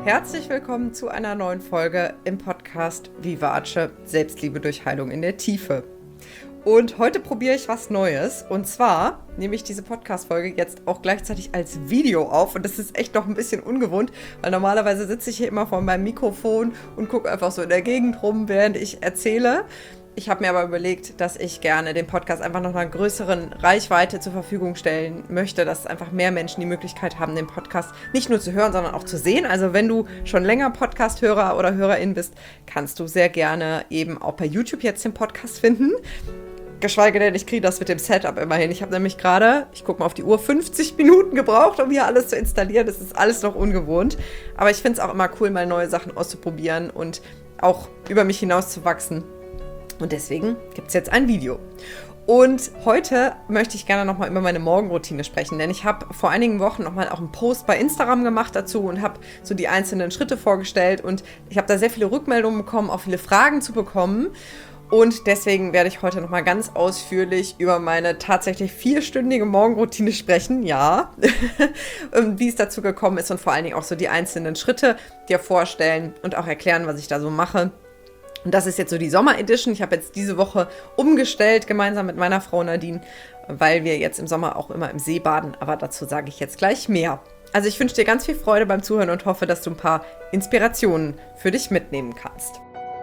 Herzlich willkommen zu einer neuen Folge im Podcast Vivace Selbstliebe durch Heilung in der Tiefe. Und heute probiere ich was Neues. Und zwar nehme ich diese Podcast-Folge jetzt auch gleichzeitig als Video auf. Und das ist echt noch ein bisschen ungewohnt, weil normalerweise sitze ich hier immer vor meinem Mikrofon und gucke einfach so in der Gegend rum, während ich erzähle. Ich habe mir aber überlegt, dass ich gerne den Podcast einfach noch einer größeren Reichweite zur Verfügung stellen möchte, dass einfach mehr Menschen die Möglichkeit haben, den Podcast nicht nur zu hören, sondern auch zu sehen. Also wenn du schon länger Podcast-Hörer oder Hörerin bist, kannst du sehr gerne eben auch bei YouTube jetzt den Podcast finden. Geschweige denn, ich kriege das mit dem Setup immerhin. Ich habe nämlich gerade, ich gucke mal auf die Uhr, 50 Minuten gebraucht, um hier alles zu installieren. Das ist alles noch ungewohnt. Aber ich finde es auch immer cool, mal neue Sachen auszuprobieren und auch über mich hinaus zu wachsen. Und deswegen gibt es jetzt ein Video. Und heute möchte ich gerne nochmal über meine Morgenroutine sprechen, denn ich habe vor einigen Wochen nochmal auch einen Post bei Instagram gemacht dazu und habe so die einzelnen Schritte vorgestellt und ich habe da sehr viele Rückmeldungen bekommen, auch viele Fragen zu bekommen. Und deswegen werde ich heute nochmal ganz ausführlich über meine tatsächlich 4-stündige Morgenroutine sprechen, ja, wie es dazu gekommen ist und vor allen Dingen auch so die einzelnen Schritte dir vorstellen und auch erklären, was ich da so mache. Und das ist jetzt so die Sommer-Edition. Ich habe jetzt diese Woche umgestellt, gemeinsam mit meiner Frau Nadine, weil wir jetzt im Sommer auch immer im See baden. Aber dazu sage ich jetzt gleich mehr. Also ich wünsche dir ganz viel Freude beim Zuhören und hoffe, dass du ein paar Inspirationen für dich mitnehmen kannst.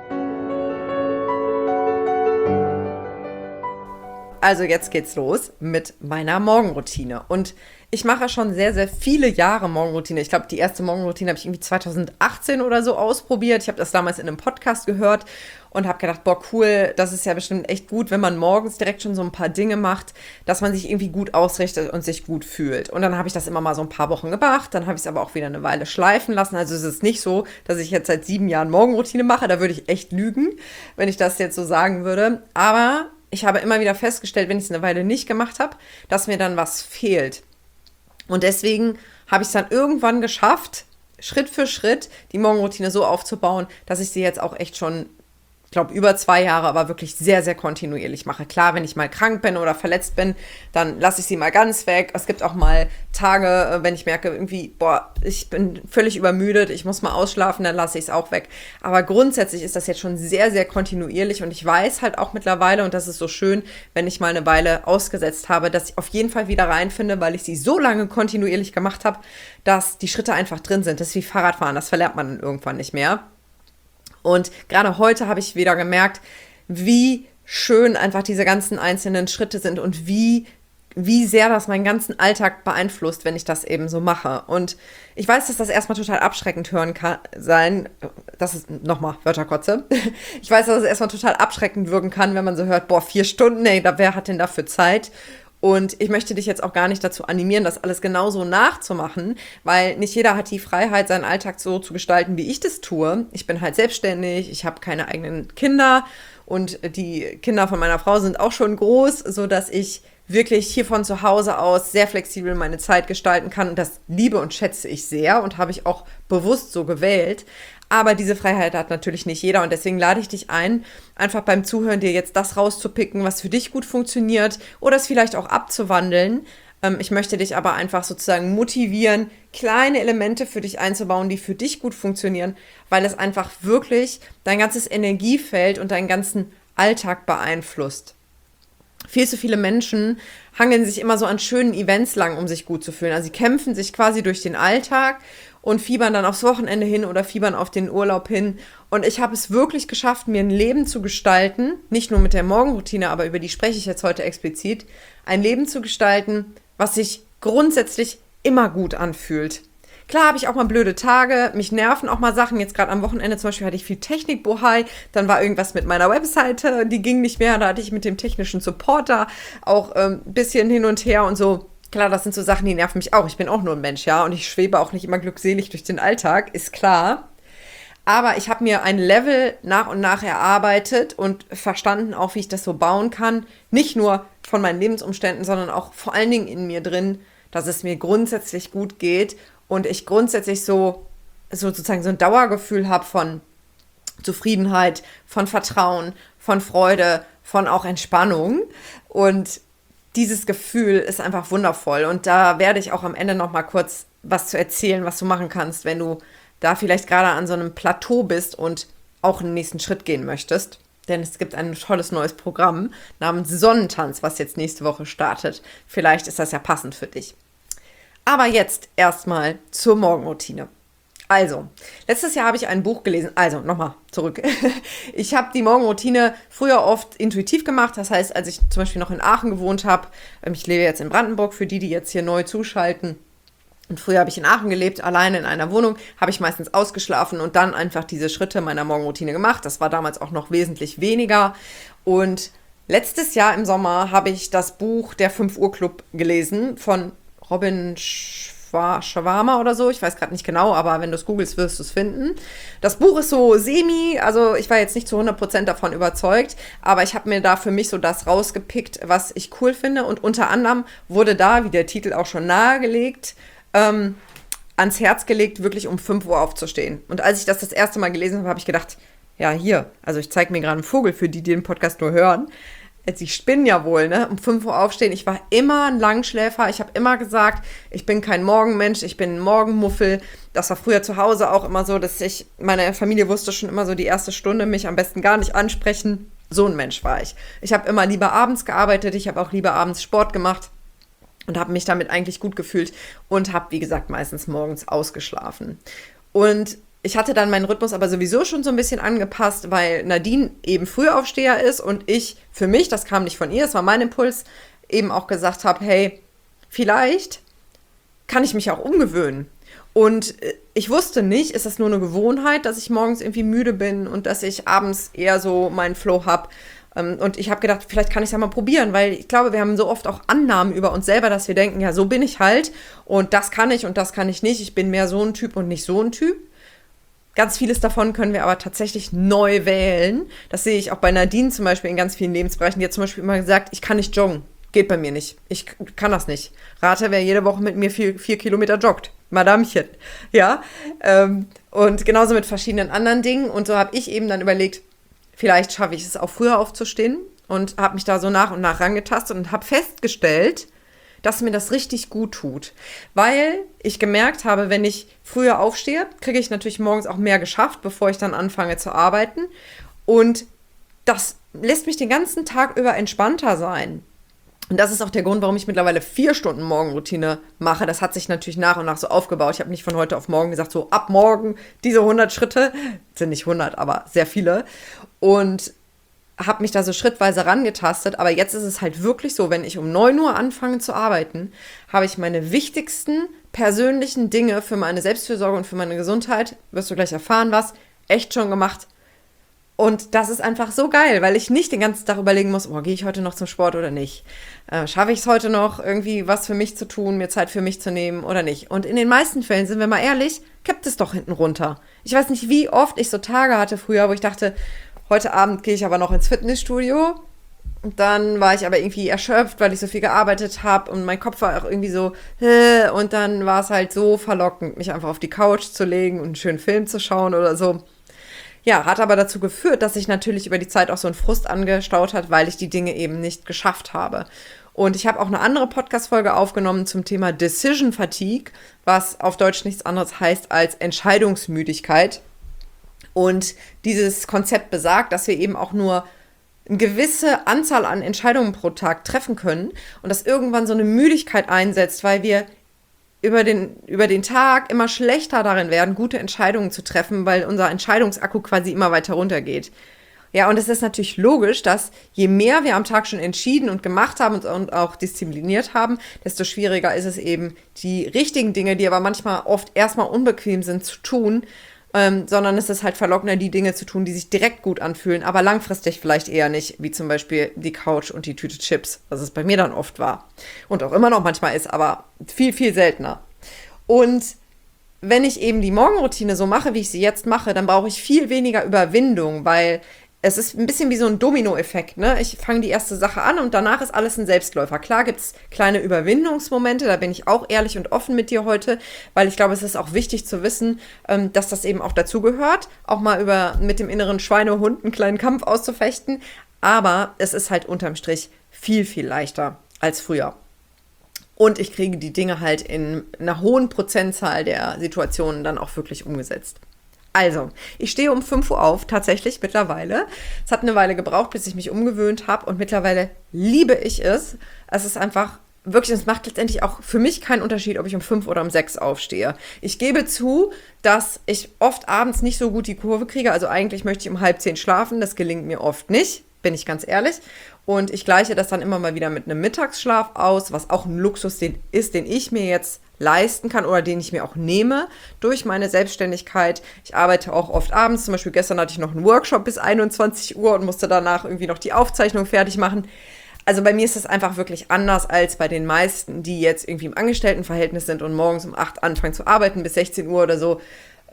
Also jetzt geht's los mit meiner Morgenroutine. Und ich mache schon sehr, sehr viele Jahre Morgenroutine. Ich glaube, die erste Morgenroutine habe ich irgendwie 2018 oder so ausprobiert. Ich habe das damals in einem Podcast gehört und habe gedacht, boah, cool, das ist ja bestimmt echt gut, wenn man morgens direkt schon so ein paar Dinge macht, dass man sich irgendwie gut ausrichtet und sich gut fühlt. Und dann habe ich das immer mal so ein paar Wochen gemacht. Dann habe ich es aber auch wieder eine Weile schleifen lassen. Also es ist nicht so, dass ich jetzt seit 7 Jahren Morgenroutine mache. Da würde ich echt lügen, wenn ich das jetzt so sagen würde. Aber ich habe immer wieder festgestellt, wenn ich es eine Weile nicht gemacht habe, dass mir dann was fehlt. Und deswegen habe ich es dann irgendwann geschafft, Schritt für Schritt die Morgenroutine so aufzubauen, dass ich sie jetzt auch echt schon, ich glaube, über 2 Jahre, aber wirklich sehr, sehr kontinuierlich mache. Klar, wenn ich mal krank bin oder verletzt bin, dann lasse ich sie mal ganz weg. Es gibt auch mal Tage, wenn ich merke, irgendwie, boah, ich bin völlig übermüdet, ich muss mal ausschlafen, dann lasse ich es auch weg. Aber grundsätzlich ist das jetzt schon sehr, sehr kontinuierlich und ich weiß halt auch mittlerweile, und das ist so schön, wenn ich mal eine Weile ausgesetzt habe, dass ich auf jeden Fall wieder reinfinde, weil ich sie so lange kontinuierlich gemacht habe, dass die Schritte einfach drin sind. Das ist wie Fahrradfahren, das verlernt man dann irgendwann nicht mehr. Und gerade heute habe ich wieder gemerkt, wie schön einfach diese ganzen einzelnen Schritte sind und wie sehr das meinen ganzen Alltag beeinflusst, wenn ich das eben so mache. Und ich weiß, dass das erstmal total abschreckend hören kann, das ist nochmal Wörterkotze. Ich weiß, dass es erstmal total abschreckend wirken kann, wenn man so hört, boah, 4 Stunden, ey, wer hat denn dafür Zeit? Und ich möchte dich jetzt auch gar nicht dazu animieren, das alles genauso nachzumachen, weil nicht jeder hat die Freiheit, seinen Alltag so zu gestalten, wie ich das tue. Ich bin halt selbstständig, ich habe keine eigenen Kinder und die Kinder von meiner Frau sind auch schon groß, sodass ich wirklich hier von zu Hause aus sehr flexibel meine Zeit gestalten kann. Und das liebe und schätze ich sehr und habe ich auch bewusst so gewählt. Aber diese Freiheit hat natürlich nicht jeder und deswegen lade ich dich ein, einfach beim Zuhören dir jetzt das rauszupicken, was für dich gut funktioniert oder es vielleicht auch abzuwandeln. Ich möchte dich aber einfach sozusagen motivieren, kleine Elemente für dich einzubauen, die für dich gut funktionieren, weil es einfach wirklich dein ganzes Energiefeld und deinen ganzen Alltag beeinflusst. Viel zu viele Menschen hangeln sich immer so an schönen Events lang, um sich gut zu fühlen. Also sie kämpfen sich quasi durch den Alltag und fiebern dann aufs Wochenende hin oder fiebern auf den Urlaub hin. Und ich habe es wirklich geschafft, mir ein Leben zu gestalten, nicht nur mit der Morgenroutine, aber über die spreche ich jetzt heute explizit, ein Leben zu gestalten, was sich grundsätzlich immer gut anfühlt. Klar habe ich auch mal blöde Tage, mich nerven auch mal Sachen. Jetzt gerade am Wochenende zum Beispiel hatte ich viel Technikbohai, dann war irgendwas mit meiner Webseite, die ging nicht mehr, da hatte ich mit dem technischen Supporter auch ein bisschen hin und her und so. Klar, das sind so Sachen, die nerven mich auch. Ich bin auch nur ein Mensch, ja, und ich schwebe auch nicht immer glückselig durch den Alltag, ist klar. Aber ich habe mir ein Level nach und nach erarbeitet und verstanden auch, wie ich das so bauen kann. Nicht nur von meinen Lebensumständen, sondern auch vor allen Dingen in mir drin, dass es mir grundsätzlich gut geht und ich grundsätzlich so sozusagen so ein Dauergefühl habe von Zufriedenheit, von Vertrauen, von Freude, von auch Entspannung. Und dieses Gefühl ist einfach wundervoll. Und da werde ich auch am Ende noch mal kurz was zu erzählen, was du machen kannst, wenn du da vielleicht gerade an so einem Plateau bist und auch einen nächsten Schritt gehen möchtest. Denn es gibt ein tolles neues Programm namens Sonnentanz, was jetzt nächste Woche startet. Vielleicht ist das ja passend für dich. Aber jetzt erstmal zur Morgenroutine. Also, letztes Jahr habe ich ein Buch gelesen. Also, nochmal zurück. Ich habe die Morgenroutine früher oft intuitiv gemacht. Das heißt, als ich zum Beispiel noch in Aachen gewohnt habe, ich lebe jetzt in Brandenburg, für die jetzt hier neu zuschalten. Und früher habe ich in Aachen gelebt, alleine in einer Wohnung, habe ich meistens ausgeschlafen und dann einfach diese Schritte meiner Morgenroutine gemacht. Das war damals auch noch wesentlich weniger. Und letztes Jahr im Sommer habe ich das Buch Der 5-Uhr-Club gelesen von Robin Sharma oder so. Ich weiß gerade nicht genau, aber wenn du es googelst, wirst du es finden. Das Buch ist so also ich war jetzt nicht zu 100% davon überzeugt, aber ich habe mir da für mich so das rausgepickt, was ich cool finde. Und unter anderem wurde da, wie der Titel auch schon nahegelegt, ans Herz gelegt, wirklich um 5 Uhr aufzustehen. Und als ich das erste Mal gelesen habe, habe ich gedacht, ja, hier, also ich zeige mir gerade einen Vogel, für die den Podcast nur hören. Sie spinnen ja wohl, ne? Um 5 Uhr aufstehen. Ich war immer ein Langschläfer. Ich habe immer gesagt, ich bin kein Morgenmensch, ich bin ein Morgenmuffel. Das war früher zu Hause auch immer so, dass meine Familie wusste schon immer so die erste Stunde, mich am besten gar nicht ansprechen. So ein Mensch war ich. Ich habe immer lieber abends gearbeitet, ich habe auch lieber abends Sport gemacht. Und habe mich damit eigentlich gut gefühlt und habe, wie gesagt, meistens morgens ausgeschlafen. Und ich hatte dann meinen Rhythmus aber sowieso schon so ein bisschen angepasst, weil Nadine eben Frühaufsteher ist und ich für mich, das kam nicht von ihr, das war mein Impuls, eben auch gesagt habe, hey, vielleicht kann ich mich auch umgewöhnen. Und ich wusste nicht, ist das nur eine Gewohnheit, dass ich morgens irgendwie müde bin und dass ich abends eher so meinen Flow habe. Und ich habe gedacht, vielleicht kann ich es ja mal probieren, weil ich glaube, wir haben so oft auch Annahmen über uns selber, dass wir denken, ja, so bin ich halt und das kann ich nicht. Ich bin mehr so ein Typ und nicht so ein Typ. Ganz vieles davon können wir aber tatsächlich neu wählen. Das sehe ich auch bei Nadine zum Beispiel in ganz vielen Lebensbereichen. Die hat zum Beispiel immer gesagt, ich kann nicht joggen. Geht bei mir nicht. Ich kann das nicht. Rate, wer jede Woche mit mir 4 Kilometer joggt. Madamchen. Ja. Und genauso mit verschiedenen anderen Dingen. Und so habe ich eben dann überlegt, vielleicht schaffe ich es auch früher aufzustehen und habe mich da so nach und nach rangetastet und habe festgestellt, dass mir das richtig gut tut. Weil ich gemerkt habe, wenn ich früher aufstehe, kriege ich natürlich morgens auch mehr geschafft, bevor ich dann anfange zu arbeiten. Und das lässt mich den ganzen Tag über entspannter sein. Und das ist auch der Grund, warum ich mittlerweile 4 Stunden Morgenroutine mache. Das hat sich natürlich nach und nach so aufgebaut. Ich habe nicht von heute auf morgen gesagt, so ab morgen diese 100 Schritte, sind nicht 100, aber sehr viele. Und habe mich da so schrittweise rangetastet. Aber jetzt ist es halt wirklich so, wenn ich um 9 Uhr anfange zu arbeiten, habe ich meine wichtigsten persönlichen Dinge für meine Selbstfürsorge und für meine Gesundheit, wirst du gleich erfahren was, echt schon gemacht. Und das ist einfach so geil, weil ich nicht den ganzen Tag überlegen muss, gehe ich heute noch zum Sport oder nicht? Schaffe ich es heute noch, irgendwie was für mich zu tun, mir Zeit für mich zu nehmen oder nicht? Und in den meisten Fällen, sind wir mal ehrlich, kippt es doch hinten runter. Ich weiß nicht, wie oft ich so Tage hatte früher, wo ich dachte, heute Abend gehe ich aber noch ins Fitnessstudio. Und dann war ich aber irgendwie erschöpft, weil ich so viel gearbeitet habe und mein Kopf war auch irgendwie so, und dann war es halt so verlockend, mich einfach auf die Couch zu legen und einen schönen Film zu schauen oder so. Ja, hat aber dazu geführt, dass sich natürlich über die Zeit auch so ein Frust angestaut hat, weil ich die Dinge eben nicht geschafft habe. Und ich habe auch eine andere Podcast-Folge aufgenommen zum Thema Decision Fatigue, was auf Deutsch nichts anderes heißt als Entscheidungsmüdigkeit. Und dieses Konzept besagt, dass wir eben auch nur eine gewisse Anzahl an Entscheidungen pro Tag treffen können und dass irgendwann so eine Müdigkeit einsetzt, weil wir über den Tag immer schlechter darin werden, gute Entscheidungen zu treffen, weil unser Entscheidungsakku quasi immer weiter runtergeht. Ja, und es ist natürlich logisch, dass je mehr wir am Tag schon entschieden und gemacht haben und auch diszipliniert haben, desto schwieriger ist es eben, die richtigen Dinge, die aber manchmal oft erstmal unbequem sind, zu tun, sondern es ist halt verlockender, die Dinge zu tun, die sich direkt gut anfühlen, aber langfristig vielleicht eher nicht, wie zum Beispiel die Couch und die Tüte Chips, was es bei mir dann oft war und auch immer noch manchmal ist, aber viel, viel seltener. Und wenn ich eben die Morgenroutine so mache, wie ich sie jetzt mache, dann brauche ich viel weniger Überwindung, weil es ist ein bisschen wie so ein Dominoeffekt, ne? Ich fange die erste Sache an und danach ist alles ein Selbstläufer. Klar gibt es kleine Überwindungsmomente, da bin ich auch ehrlich und offen mit dir heute, weil ich glaube, es ist auch wichtig zu wissen, dass das eben auch dazu gehört, auch mal mit dem inneren Schweinehund einen kleinen Kampf auszufechten. Aber es ist halt unterm Strich viel, viel leichter als früher. Und ich kriege die Dinge halt in einer hohen Prozentzahl der Situationen dann auch wirklich umgesetzt. Also, ich stehe um 5 Uhr auf, tatsächlich mittlerweile. Es hat eine Weile gebraucht, bis ich mich umgewöhnt habe und mittlerweile liebe ich es. Es ist einfach wirklich, es macht letztendlich auch für mich keinen Unterschied, ob ich um 5 oder um 6 aufstehe. Ich gebe zu, dass ich oft abends nicht so gut die Kurve kriege. Also eigentlich möchte ich um 9:30 schlafen, das gelingt mir oft nicht, bin ich ganz ehrlich. Und ich gleiche das dann immer mal wieder mit einem Mittagsschlaf aus, was auch ein Luxus ist, den ich mir jetzt leisten kann oder den ich mir auch nehme durch meine Selbstständigkeit. Ich arbeite auch oft abends, zum Beispiel gestern hatte ich noch einen Workshop bis 21 Uhr und musste danach irgendwie noch die Aufzeichnung fertig machen. Also bei mir ist das einfach wirklich anders als bei den meisten, die jetzt irgendwie im Angestelltenverhältnis sind und morgens um 8 anfangen zu arbeiten bis 16 Uhr oder so.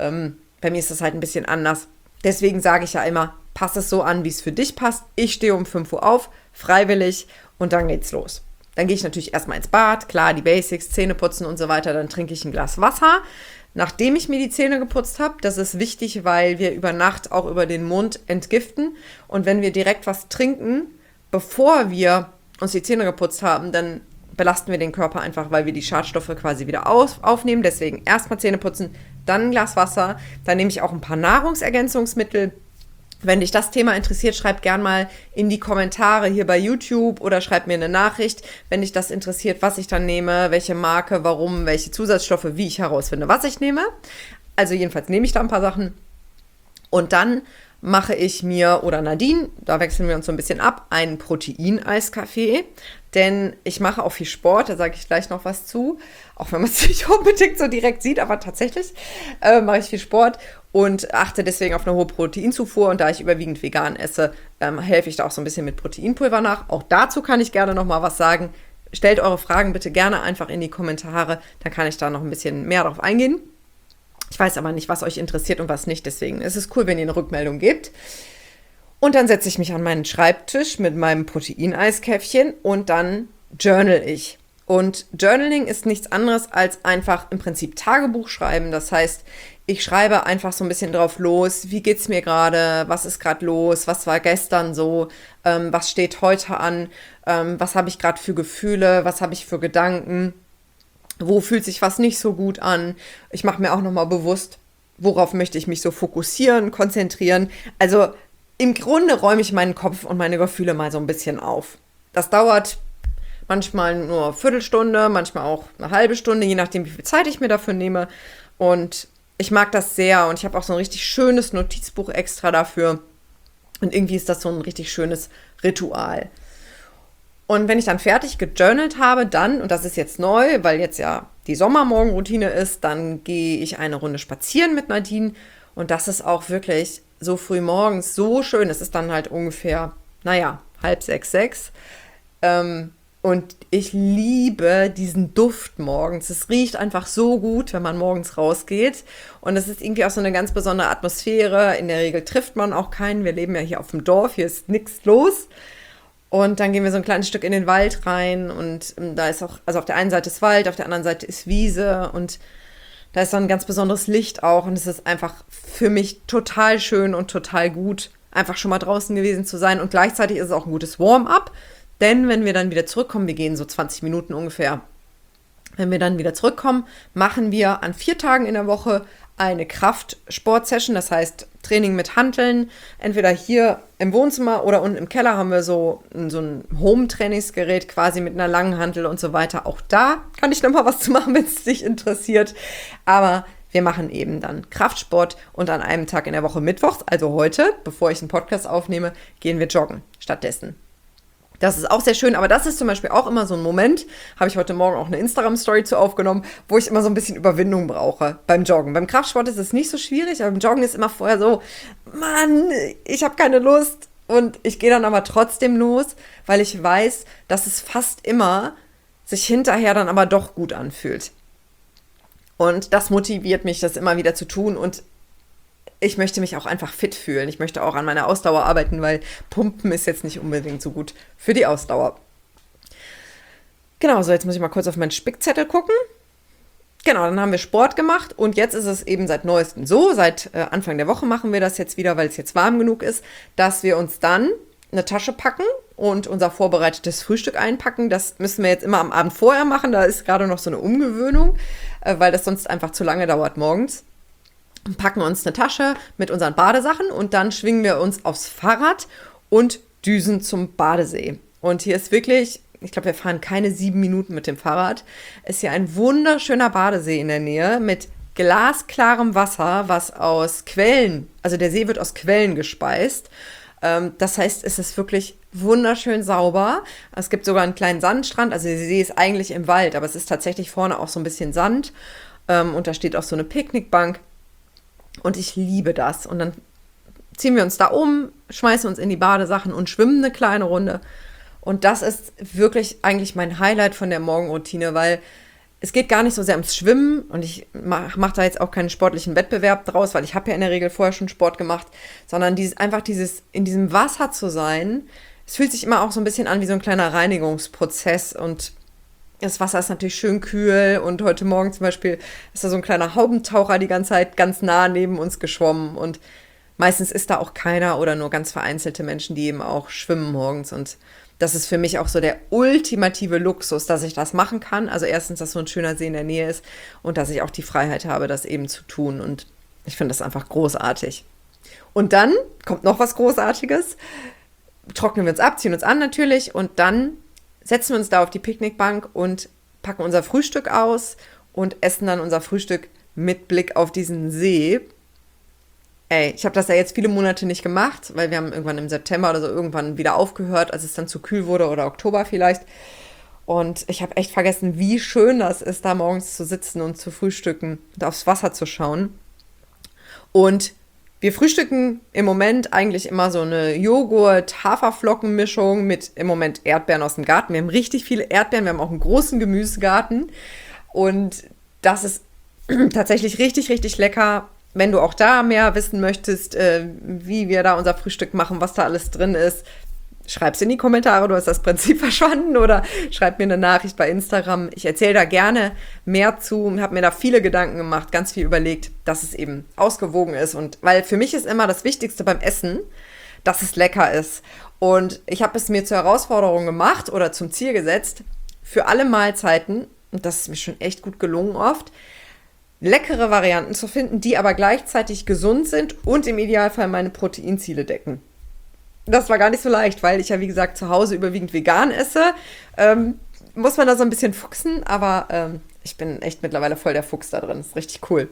Bei mir ist das halt ein bisschen anders. Deswegen sage ich ja immer, pass es so an, wie es für dich passt. Ich stehe um 5 Uhr auf, freiwillig, und dann geht's los. Dann gehe ich natürlich erstmal ins Bad, klar, die Basics, Zähne putzen und so weiter. Dann trinke ich ein Glas Wasser, nachdem ich mir die Zähne geputzt habe. Das ist wichtig, weil wir über Nacht auch über den Mund entgiften. Und wenn wir direkt was trinken, bevor wir uns die Zähne geputzt haben, dann belasten wir den Körper einfach, weil wir die Schadstoffe quasi wieder aufnehmen. Deswegen erstmal Zähne putzen, dann ein Glas Wasser. Dann nehme ich auch ein paar Nahrungsergänzungsmittel. Wenn dich das Thema interessiert, schreib gern mal in die Kommentare hier bei YouTube oder schreib mir eine Nachricht, wenn dich das interessiert, was ich dann nehme, welche Marke, warum, welche Zusatzstoffe, wie ich herausfinde, was ich nehme. Also jedenfalls nehme ich da ein paar Sachen. Und dann mache ich mir, oder Nadine, da wechseln wir uns so ein bisschen ab, einen Proteineiskaffee. Denn ich mache auch viel Sport, da sage ich gleich noch was zu. Auch wenn man es nicht unbedingt so direkt sieht, aber tatsächlich mache ich viel Sport und achte deswegen auf eine hohe Proteinzufuhr. Und da ich überwiegend vegan esse, helfe ich da auch so ein bisschen mit Proteinpulver nach. Auch dazu kann ich gerne noch mal was sagen. Stellt eure Fragen bitte gerne einfach in die Kommentare, dann kann ich da noch ein bisschen mehr drauf eingehen. Ich weiß aber nicht, was euch interessiert und was nicht, deswegen ist es cool, wenn ihr eine Rückmeldung gebt. Und dann setze ich mich an meinen Schreibtisch mit meinem Proteineiskaffchen und dann journal ich. Und Journaling ist nichts anderes als einfach im Prinzip Tagebuch schreiben. Das heißt, ich schreibe einfach so ein bisschen drauf los, wie geht's mir gerade, was ist gerade los, was war gestern so, was steht heute an, was habe ich gerade für Gefühle, was habe ich für Gedanken, wo fühlt sich was nicht so gut an. Ich mache mir auch nochmal bewusst, worauf möchte ich mich so fokussieren, konzentrieren. Also im Grunde räume ich meinen Kopf und meine Gefühle mal so ein bisschen auf. Das dauert manchmal nur eine Viertelstunde, manchmal auch eine halbe Stunde, je nachdem, wie viel Zeit ich mir dafür nehme. Und ich mag das sehr und ich habe auch so ein richtig schönes Notizbuch extra dafür. Und irgendwie ist das so ein richtig schönes Ritual. Und wenn ich dann fertig gejournalt habe, dann, und das ist jetzt neu, weil jetzt ja die Sommermorgenroutine ist, dann gehe ich eine Runde spazieren mit Nadine. Und das ist auch wirklich so früh morgens so schön. Es ist dann halt ungefähr, 5:30, 6. Und ich liebe diesen Duft morgens. Es riecht einfach so gut, wenn man morgens rausgeht. Und es ist irgendwie auch so eine ganz besondere Atmosphäre. In der Regel trifft man auch keinen. Wir leben ja hier auf dem Dorf, hier ist nichts los. Und dann gehen wir so ein kleines Stück in den Wald rein. Und da ist auch, also auf der einen Seite ist Wald, auf der anderen Seite ist Wiese. Und da ist so ein ganz besonderes Licht auch. Und es ist einfach für mich total schön und total gut, einfach schon mal draußen gewesen zu sein. Und gleichzeitig ist es auch ein gutes Warm-up. Denn wenn wir dann wieder zurückkommen, wir gehen so 20 Minuten ungefähr, wenn wir dann wieder zurückkommen, machen wir an 4 Tagen in der Woche eine Kraftsport-Session, das heißt Training mit Hanteln. Entweder hier im Wohnzimmer oder unten im Keller haben wir so ein Home-Trainingsgerät quasi mit einer langen Hantel und so weiter. Auch da kann ich nochmal was zu machen, wenn es dich interessiert. Aber wir machen eben dann Kraftsport und an einem Tag in der Woche mittwochs, also heute, bevor ich einen Podcast aufnehme, gehen wir joggen stattdessen. Das ist auch sehr schön, aber das ist zum Beispiel auch immer so ein Moment, habe ich heute Morgen auch eine Instagram-Story zu aufgenommen, wo ich immer so ein bisschen Überwindung brauche beim Joggen. Beim Kraftsport ist es nicht so schwierig, aber beim Joggen ist immer vorher so, Mann, ich habe keine Lust. Und ich gehe dann aber trotzdem los, weil ich weiß, dass es fast immer sich hinterher dann aber doch gut anfühlt. Und das motiviert mich, das immer wieder zu tun, und ich möchte mich auch einfach fit fühlen. Ich möchte auch an meiner Ausdauer arbeiten, weil Pumpen ist jetzt nicht unbedingt so gut für die Ausdauer. Genau, so jetzt muss ich mal kurz auf meinen Spickzettel gucken. Genau, dann haben wir Sport gemacht und jetzt ist es eben seit neuestem so, seit Anfang der Woche machen wir das jetzt wieder, weil es jetzt warm genug ist, dass wir uns dann eine Tasche packen und unser vorbereitetes Frühstück einpacken. Das müssen wir jetzt immer am Abend vorher machen. Da ist gerade noch so eine Umgewöhnung, weil das sonst einfach zu lange dauert morgens. Packen uns eine Tasche mit unseren Badesachen und dann schwingen wir uns aufs Fahrrad und düsen zum Badesee. Und hier ist wirklich, ich glaube, wir fahren keine 7 Minuten mit dem Fahrrad. Ist hier ein wunderschöner Badesee in der Nähe mit glasklarem Wasser, was aus Quellen, also der See wird aus Quellen gespeist. Das heißt, es ist wirklich wunderschön sauber. Es gibt sogar einen kleinen Sandstrand, also der See ist eigentlich im Wald, aber es ist tatsächlich vorne auch so ein bisschen Sand. Und da steht auch so eine Picknickbank. Und ich liebe das. Und dann ziehen wir uns da um, schmeißen uns in die Badesachen und schwimmen eine kleine Runde. Und das ist wirklich eigentlich mein Highlight von der Morgenroutine, weil es geht gar nicht so sehr ums Schwimmen. Und ich mach da jetzt auch keinen sportlichen Wettbewerb draus, weil ich habe ja in der Regel vorher schon Sport gemacht. Sondern dieses in diesem Wasser zu sein, es fühlt sich immer auch so ein bisschen an wie so ein kleiner Reinigungsprozess. Und das Wasser ist natürlich schön kühl und heute Morgen zum Beispiel ist da so ein kleiner Haubentaucher die ganze Zeit ganz nah neben uns geschwommen und meistens ist da auch keiner oder nur ganz vereinzelte Menschen, die eben auch schwimmen morgens und das ist für mich auch so der ultimative Luxus, dass ich das machen kann. Also erstens, dass so ein schöner See in der Nähe ist und dass ich auch die Freiheit habe, das eben zu tun und ich finde das einfach großartig. Und dann kommt noch was Großartiges, trocknen wir uns ab, ziehen uns an natürlich und dann setzen wir uns da auf die Picknickbank und packen unser Frühstück aus und essen dann unser Frühstück mit Blick auf diesen See. Ey, ich habe das ja jetzt viele Monate nicht gemacht, weil wir haben irgendwann im September oder so irgendwann wieder aufgehört, als es dann zu kühl wurde oder Oktober vielleicht. Und ich habe echt vergessen, wie schön das ist, da morgens zu sitzen und zu frühstücken und aufs Wasser zu schauen. Und wir frühstücken im Moment eigentlich immer so eine Joghurt-Haferflocken-Mischung mit im Moment Erdbeeren aus dem Garten. Wir haben richtig viele Erdbeeren, wir haben auch einen großen Gemüsegarten und das ist tatsächlich richtig, richtig lecker. Wenn du auch da mehr wissen möchtest, wie wir da unser Frühstück machen, was da alles drin ist, schreib's in die Kommentare, du hast das Prinzip verstanden oder schreib mir eine Nachricht bei Instagram. Ich erzähle da gerne mehr zu, habe mir da viele Gedanken gemacht, ganz viel überlegt, dass es eben ausgewogen ist. Und weil für mich ist immer das Wichtigste beim Essen, dass es lecker ist. Und ich habe es mir zur Herausforderung gemacht oder zum Ziel gesetzt, für alle Mahlzeiten, und das ist mir schon echt gut gelungen oft, leckere Varianten zu finden, die aber gleichzeitig gesund sind und im Idealfall meine Proteinziele decken. Das war gar nicht so leicht, weil ich ja, wie gesagt, zu Hause überwiegend vegan esse. Muss man da so ein bisschen fuchsen, aber ich bin echt mittlerweile voll der Fuchs da drin. Das ist richtig cool.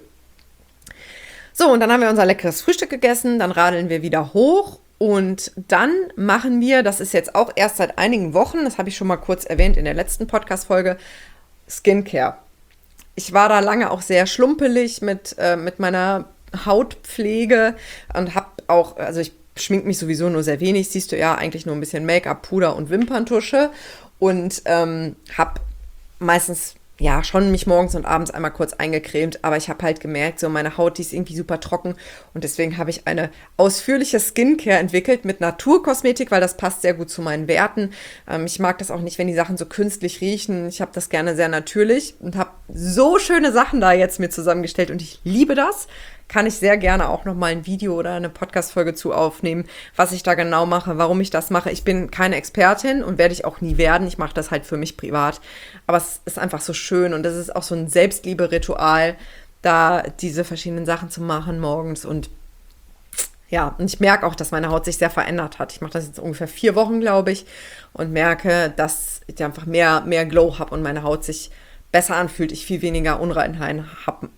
So, und dann haben wir unser leckeres Frühstück gegessen, dann radeln wir wieder hoch und dann machen wir, das ist jetzt auch erst seit einigen Wochen, das habe ich schon mal kurz erwähnt in der letzten Podcast-Folge, Skincare. Ich war da lange auch sehr schlumpelig mit meiner Hautpflege und habe auch, also ich schmink mich sowieso nur sehr wenig, siehst du ja, eigentlich nur ein bisschen Make-up, Puder und Wimperntusche und habe meistens ja schon mich morgens und abends einmal kurz eingecremt, aber ich habe halt gemerkt, so meine Haut, die ist irgendwie super trocken und deswegen habe ich eine ausführliche Skincare entwickelt mit Naturkosmetik, weil das passt sehr gut zu meinen Werten. Ich mag das auch nicht, wenn die Sachen so künstlich riechen. Ich habe das gerne sehr natürlich und habe so schöne Sachen da jetzt mir zusammengestellt und ich liebe das. Kann ich sehr gerne auch noch mal ein Video oder eine Podcast-Folge zu aufnehmen, was ich da genau mache, warum ich das mache. Ich bin keine Expertin und werde ich auch nie werden. Ich mache das halt für mich privat. Aber es ist einfach so schön und das ist auch so ein Selbstliebe-Ritual, da diese verschiedenen Sachen zu machen morgens. Und ja, und ich merke auch, dass meine Haut sich sehr verändert hat. Ich mache das jetzt ungefähr 4 Wochen, glaube ich, und merke, dass ich einfach mehr Glow habe und meine Haut sich besser anfühlt. Ich viel weniger Unreinheiten habe.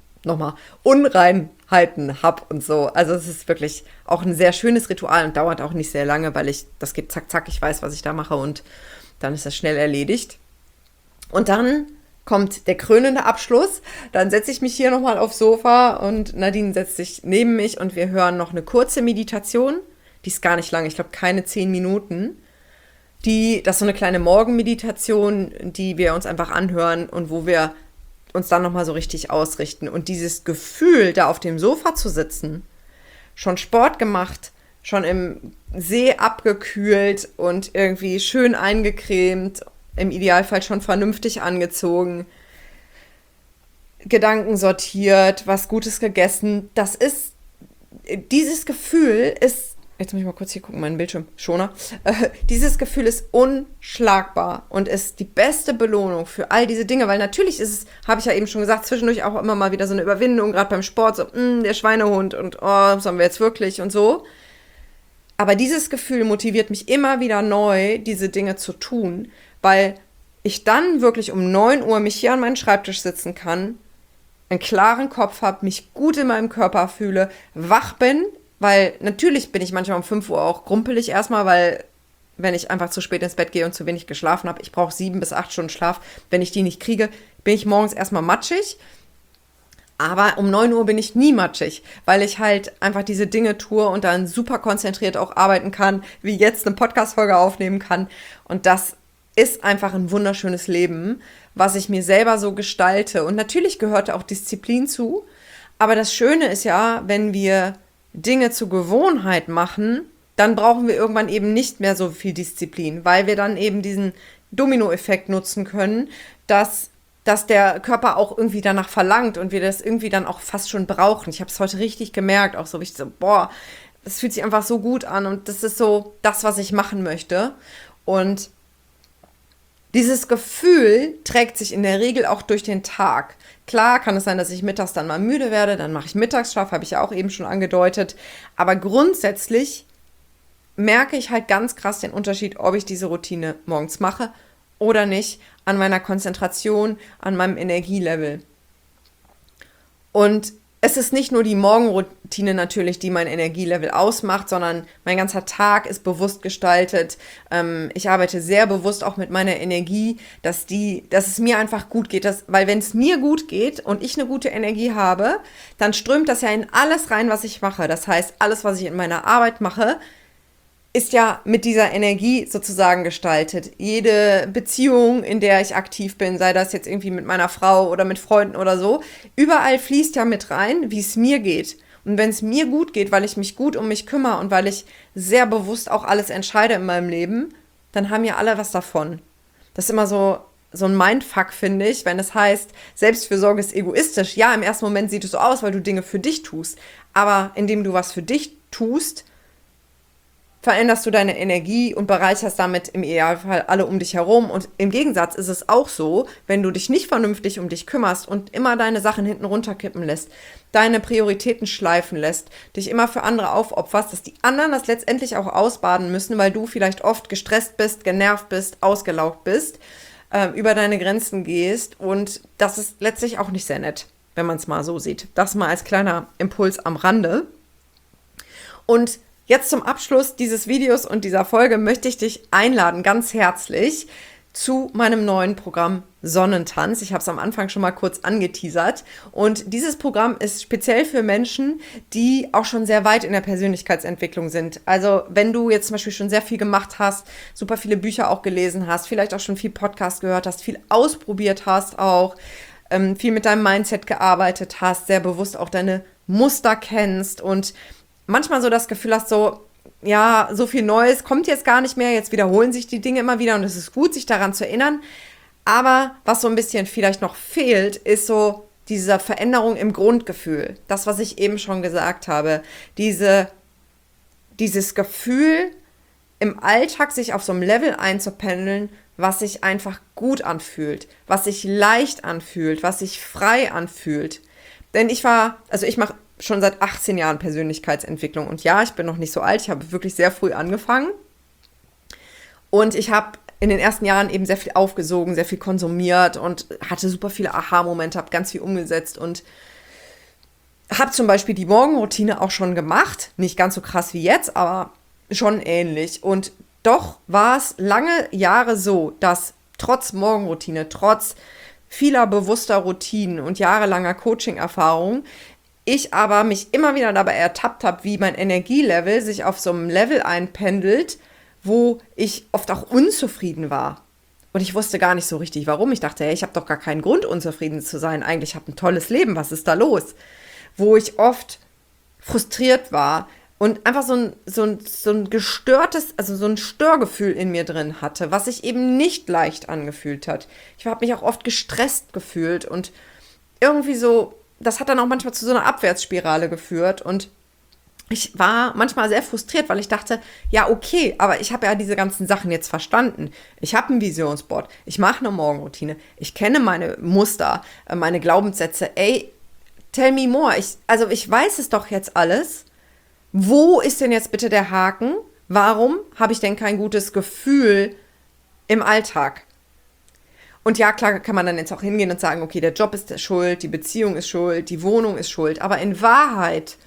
Unreinheiten habe und so. Also es ist wirklich auch ein sehr schönes Ritual und dauert auch nicht sehr lange, weil das geht zack, zack, ich weiß, was ich da mache und dann ist das schnell erledigt. Und dann kommt der krönende Abschluss. Dann setze ich mich hier nochmal aufs Sofa und Nadine setzt sich neben mich und wir hören noch eine kurze Meditation. Die ist gar nicht lang, ich glaube keine 10 Minuten. Das ist so eine kleine Morgenmeditation, die wir uns einfach anhören und wo wir uns dann nochmal so richtig ausrichten. Und dieses Gefühl, da auf dem Sofa zu sitzen, schon Sport gemacht, schon im See abgekühlt und irgendwie schön eingecremt, im Idealfall schon vernünftig angezogen, Gedanken sortiert, was Gutes gegessen, dieses Gefühl ist Jetzt muss ich mal kurz hier gucken, meinen Bildschirmschoner. Dieses Gefühl ist unschlagbar und ist die beste Belohnung für all diese Dinge, weil natürlich ist es, habe ich ja eben schon gesagt, zwischendurch auch immer mal wieder so eine Überwindung, gerade beim Sport, so, der Schweinehund und oh, sollen wir jetzt wirklich und so. Aber dieses Gefühl motiviert mich immer wieder neu, diese Dinge zu tun, weil ich dann wirklich um 9 Uhr mich hier an meinen Schreibtisch sitzen kann, einen klaren Kopf habe, mich gut in meinem Körper fühle, wach bin, weil natürlich bin ich manchmal um 5 Uhr auch grumpelig erstmal, weil wenn ich einfach zu spät ins Bett gehe und zu wenig geschlafen habe, ich brauche 7 bis 8 Stunden Schlaf, wenn ich die nicht kriege, bin ich morgens erstmal matschig. Aber um 9 Uhr bin ich nie matschig, weil ich halt einfach diese Dinge tue und dann super konzentriert auch arbeiten kann, wie jetzt eine Podcast-Folge aufnehmen kann. Und das ist einfach ein wunderschönes Leben, was ich mir selber so gestalte. Und natürlich gehört auch Disziplin zu. Aber das Schöne ist ja, wenn wir Dinge zur Gewohnheit machen, dann brauchen wir irgendwann eben nicht mehr so viel Disziplin, weil wir dann eben diesen Dominoeffekt nutzen können, dass der Körper auch irgendwie danach verlangt und wir das irgendwie dann auch fast schon brauchen. Ich habe es heute richtig gemerkt, auch so, wie ich so, boah, das fühlt sich einfach so gut an und das ist so das, was ich machen möchte. Und dieses Gefühl trägt sich in der Regel auch durch den Tag. Klar kann es sein, dass ich mittags dann mal müde werde, dann mache ich Mittagsschlaf, habe ich ja auch eben schon angedeutet. Aber grundsätzlich merke ich halt ganz krass den Unterschied, ob ich diese Routine morgens mache oder nicht, an meiner Konzentration, an meinem Energielevel. Und es ist nicht nur die Morgenroutine natürlich, die mein Energielevel ausmacht, sondern mein ganzer Tag ist bewusst gestaltet. Ich arbeite sehr bewusst auch mit meiner Energie, dass es mir einfach gut geht. Weil wenn es mir gut geht und ich eine gute Energie habe, dann strömt das ja in alles rein, was ich mache. Das heißt, alles, was ich in meiner Arbeit mache, ist ja mit dieser Energie sozusagen gestaltet. Jede Beziehung, in der ich aktiv bin, sei das jetzt irgendwie mit meiner Frau oder mit Freunden oder so, überall fließt ja mit rein, wie es mir geht. Und wenn es mir gut geht, weil ich mich gut um mich kümmere und weil ich sehr bewusst auch alles entscheide in meinem Leben, dann haben ja alle was davon. Das ist immer so ein Mindfuck, finde ich, wenn es heißt, Selbstfürsorge ist egoistisch. Ja, im ersten Moment sieht es so aus, weil du Dinge für dich tust. Aber indem du was für dich tust, veränderst du deine Energie und bereicherst damit im Idealfall alle um dich herum. Und im Gegensatz ist es auch so, wenn du dich nicht vernünftig um dich kümmerst und immer deine Sachen hinten runterkippen lässt, deine Prioritäten schleifen lässt, dich immer für andere aufopferst, dass die anderen das letztendlich auch ausbaden müssen, weil du vielleicht oft gestresst bist, genervt bist, ausgelaugt bist, über deine Grenzen gehst. Und das ist letztlich auch nicht sehr nett, wenn man es mal so sieht. Das mal als kleiner Impuls am Rande. Und jetzt zum Abschluss dieses Videos und dieser Folge möchte ich dich einladen, ganz herzlich, zu meinem neuen Programm Sonnentanz. Ich habe es am Anfang schon mal kurz angeteasert. Und dieses Programm ist speziell für Menschen, die auch schon sehr weit in der Persönlichkeitsentwicklung sind. Also wenn du jetzt zum Beispiel schon sehr viel gemacht hast, super viele Bücher auch gelesen hast, vielleicht auch schon viel Podcast gehört hast, viel ausprobiert hast auch, viel mit deinem Mindset gearbeitet hast, sehr bewusst auch deine Muster kennst und manchmal so das Gefühl hast, so, ja, so viel Neues kommt jetzt gar nicht mehr, jetzt wiederholen sich die Dinge immer wieder und es ist gut, sich daran zu erinnern. Aber was so ein bisschen vielleicht noch fehlt, ist so diese Veränderung im Grundgefühl. Das, was ich eben schon gesagt habe. Dieses Gefühl, im Alltag sich auf so einem Level einzupendeln, was sich einfach gut anfühlt, was sich leicht anfühlt, was sich frei anfühlt. Denn ich mache schon seit 18 Jahren Persönlichkeitsentwicklung. Und ja, ich bin noch nicht so alt, ich habe wirklich sehr früh angefangen. Und ich habe in den ersten Jahren eben sehr viel aufgesogen, sehr viel konsumiert und hatte super viele Aha-Momente, habe ganz viel umgesetzt und habe zum Beispiel die Morgenroutine auch schon gemacht. Nicht ganz so krass wie jetzt, aber schon ähnlich. Und doch war es lange Jahre so, dass trotz Morgenroutine, trotz vieler bewusster Routinen und jahrelanger Coaching-Erfahrung ich aber mich immer wieder dabei ertappt habe, wie mein Energielevel sich auf so einem Level einpendelt, wo ich oft auch unzufrieden war. Und ich wusste gar nicht so richtig, warum. Ich dachte, hey, ich habe doch gar keinen Grund, unzufrieden zu sein. Eigentlich habe ich ein tolles Leben, was ist da los? Wo ich oft frustriert war und einfach so ein gestörtes, also so ein Störgefühl in mir drin hatte, was sich eben nicht leicht angefühlt hat. Ich habe mich auch oft gestresst gefühlt und irgendwie so, das hat dann auch manchmal zu so einer Abwärtsspirale geführt und ich war manchmal sehr frustriert, weil ich dachte, ja, okay, aber ich habe ja diese ganzen Sachen jetzt verstanden. Ich habe ein Visionsboard, ich mache eine Morgenroutine, ich kenne meine Muster, meine Glaubenssätze. Ey, tell me more. Ich weiß es doch jetzt alles. Wo ist denn jetzt bitte der Haken? Warum habe ich denn kein gutes Gefühl im Alltag? Und ja, klar kann man dann jetzt auch hingehen und sagen, okay, der Job ist schuld, die Beziehung ist schuld, die Wohnung ist schuld. Aber in Wahrheit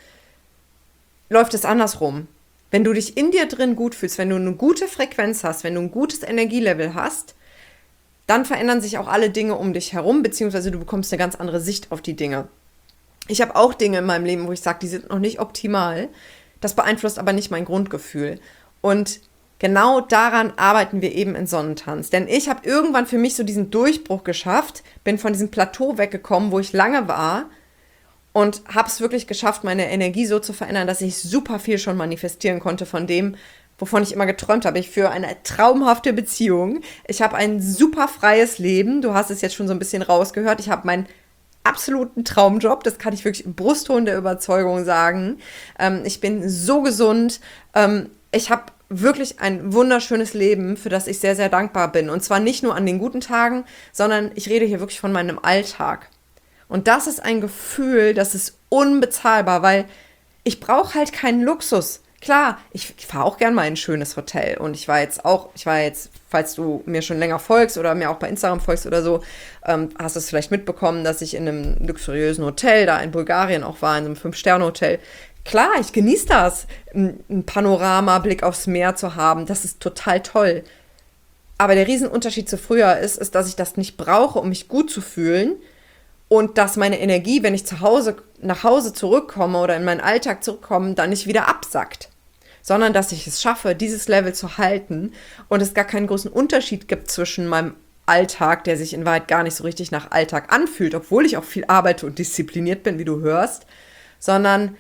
läuft es andersrum. Wenn du dich in dir drin gut fühlst, wenn du eine gute Frequenz hast, wenn du ein gutes Energielevel hast, dann verändern sich auch alle Dinge um dich herum, beziehungsweise du bekommst eine ganz andere Sicht auf die Dinge. Ich habe auch Dinge in meinem Leben, wo ich sage, die sind noch nicht optimal. Das beeinflusst aber nicht mein Grundgefühl. Und genau daran arbeiten wir eben in Sonnentanz. Denn ich habe irgendwann für mich so diesen Durchbruch geschafft, bin von diesem Plateau weggekommen, wo ich lange war, und habe es wirklich geschafft, meine Energie so zu verändern, dass ich super viel schon manifestieren konnte von dem, wovon ich immer geträumt habe. Ich führe eine traumhafte Beziehung. Ich habe ein super freies Leben. Du hast es jetzt schon so ein bisschen rausgehört. Ich habe meinen absoluten Traumjob. Das kann ich wirklich im Brustton der Überzeugung sagen. Ich bin so gesund. Ich habe wirklich ein wunderschönes Leben, für das ich sehr, sehr dankbar bin. Und zwar nicht nur an den guten Tagen, sondern ich rede hier wirklich von meinem Alltag. Und das ist ein Gefühl, das ist unbezahlbar, weil ich brauche halt keinen Luxus. Klar, ich fahre auch gern mal in ein schönes Hotel. Und ich war jetzt, falls du mir schon länger folgst oder mir auch bei Instagram folgst oder so, hast du es vielleicht mitbekommen, dass ich in einem luxuriösen Hotel da in Bulgarien auch war, in so einem 5-Sterne-Hotel. Klar, ich genieße das, ein Panorama-Blick aufs Meer zu haben. Das ist total toll. Aber der Riesenunterschied zu früher ist, dass ich das nicht brauche, um mich gut zu fühlen. Und dass meine Energie, wenn ich nach Hause zurückkomme oder in meinen Alltag zurückkomme, dann nicht wieder absackt. Sondern dass ich es schaffe, dieses Level zu halten und es gar keinen großen Unterschied gibt zwischen meinem Alltag, der sich in Wahrheit gar nicht so richtig nach Alltag anfühlt, obwohl ich auch viel arbeite und diszipliniert bin, wie du hörst, sondern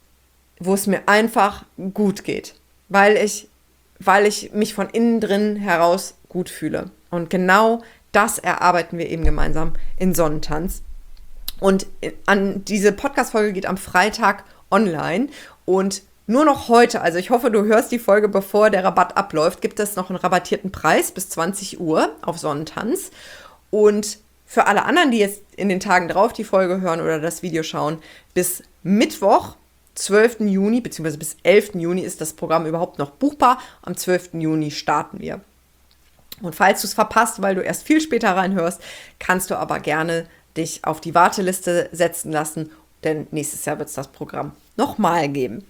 wo es mir einfach gut geht, weil ich mich von innen drin heraus gut fühle. Und genau das erarbeiten wir eben gemeinsam in Sonnentanz. Und diese Podcast-Folge geht am Freitag online und nur noch heute, also ich hoffe, du hörst die Folge, bevor der Rabatt abläuft, gibt es noch einen rabattierten Preis bis 20 Uhr auf Sonnentanz. Und für alle anderen, die jetzt in den Tagen drauf die Folge hören oder das Video schauen, bis Mittwoch, 12. Juni, beziehungsweise bis 11. Juni ist das Programm überhaupt noch buchbar. Am 12. Juni starten wir. Und falls du es verpasst, weil du erst viel später reinhörst, kannst du aber gerne dich auf die Warteliste setzen lassen, denn nächstes Jahr wird es das Programm nochmal geben.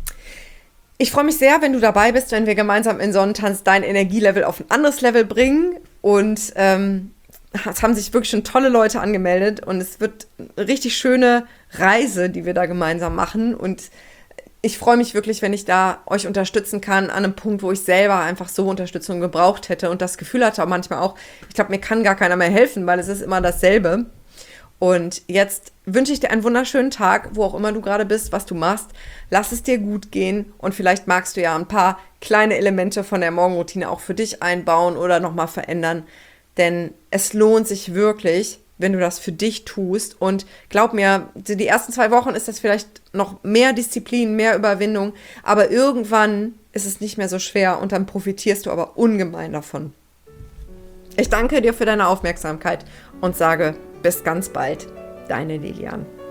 Ich freue mich sehr, wenn du dabei bist, wenn wir gemeinsam in Sonnentanz dein Energielevel auf ein anderes Level bringen. Und es haben sich wirklich schon tolle Leute angemeldet und es wird eine richtig schöne Reise, die wir da gemeinsam machen. Und ich freue mich wirklich, wenn ich da euch unterstützen kann an einem Punkt, wo ich selber einfach so Unterstützung gebraucht hätte und das Gefühl hatte auch manchmal auch, ich glaube, mir kann gar keiner mehr helfen, weil es ist immer dasselbe. Und jetzt wünsche ich dir einen wunderschönen Tag, wo auch immer du gerade bist, was du machst. Lass es dir gut gehen und vielleicht magst du ja ein paar kleine Elemente von der Morgenroutine auch für dich einbauen oder nochmal verändern. Denn es lohnt sich wirklich, wenn du das für dich tust. Und glaub mir, die ersten 2 Wochen ist das vielleicht noch mehr Disziplin, mehr Überwindung. Aber irgendwann ist es nicht mehr so schwer und dann profitierst du aber ungemein davon. Ich danke dir für deine Aufmerksamkeit und sage bis ganz bald, deine Lilian.